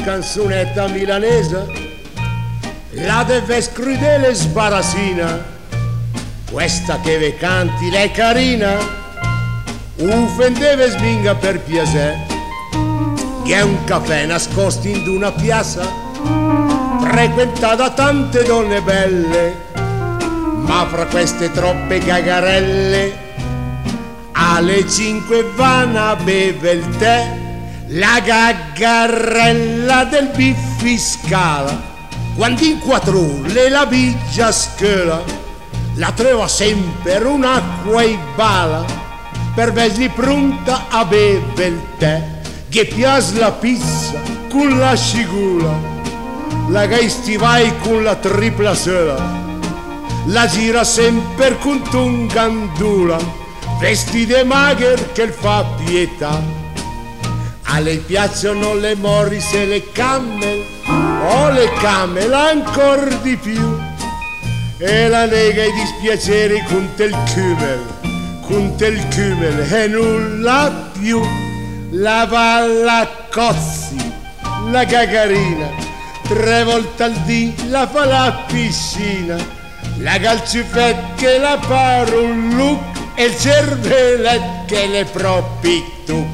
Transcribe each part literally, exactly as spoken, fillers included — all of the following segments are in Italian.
canzonetta milanese, la deve crudele sbarazzina, questa che ve canti lei carina, offendeve sminga per piacere, che è un caffè nascosto in una piazza, frequentata da tante donne belle, ma fra queste troppe gagarelle, alle cinque vanno a beve il tè, la gaggarella del biffiscala. Quando in quattro ore la bigia scola, la trova sempre un'acqua e bala, per vesli pronta a beve il tè, che piace la pizza con la scigula, la gaisti vai con la tripla sola, la gira sempre con tungandula, vestite magher che fa pietà. A lei piacciono le morris e le camel, o le camel ancor di più, e la nega i dispiaceri con tel cumel, con tel cumel e nulla più. La valla cozzi, la gagarina, tre volte al dì la fa la piscina, la calcifet che la pare un look e il cervellet che le propri tu.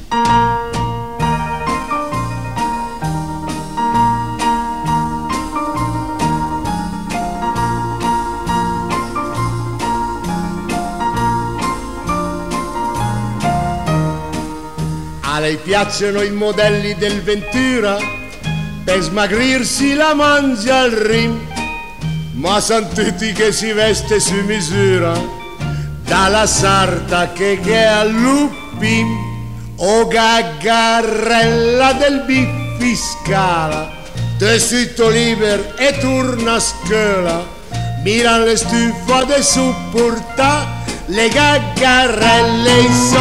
A lei piacciono i modelli del Ventura, per smagrirsi la mangia al rim, ma san tutti che si veste su misura, dalla sarta che è al lupin, o gaggarella del biffiscala, tessuto liber e turna a scuola, miran le stufa de supportà, le gaggarelle